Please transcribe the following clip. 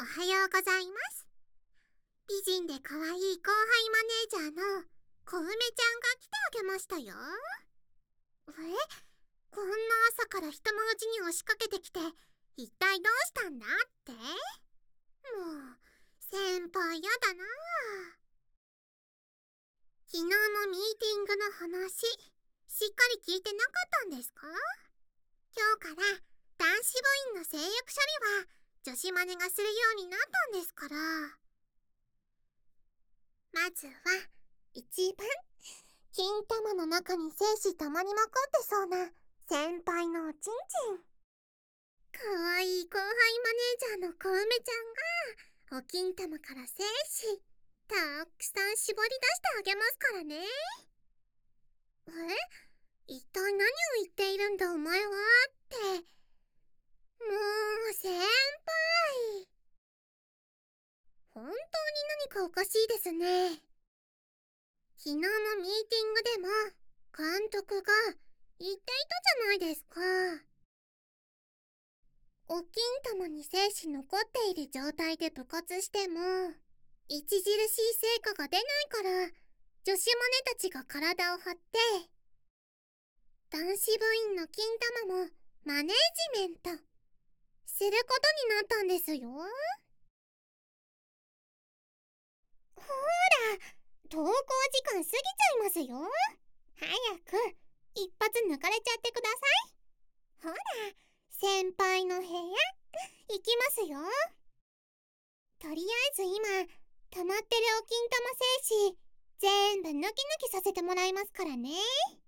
おはようございます。美人で可愛い後輩マネージャーの小梅ちゃんが来てあげましたよ。こんな朝から人のうちに押しかけてきて、一体どうしたんだって？もう、先輩やだなあ。昨日のミーティングの話、しっかり聞いてなかったんですか？今日から男子部員の性欲処理は女子マネがするようになったんですから。まずは一番金玉の中に精子たまりまくってそうな先輩のおちんちん。かわいい後輩マネージャーの小梅ちゃんがお金玉から精子たくさん絞り出してあげますからね。一体何を言っているんだお前はって。もう先輩、本当に何かおかしいですね。昨日のミーティングでも監督が言っていたじゃないですか。お金玉に精子残っている状態で部活しても著しい成果が出ないから女子マネたちが体を張って男子部員の金玉もマネージメントすることになったんですよ。ほら、登校時間過ぎちゃいますよ。早く一発抜かれちゃってください。ほら、先輩の部屋行きますよ。とりあえず今溜まってるお金玉精子全部抜き抜きさせてもらいますからね。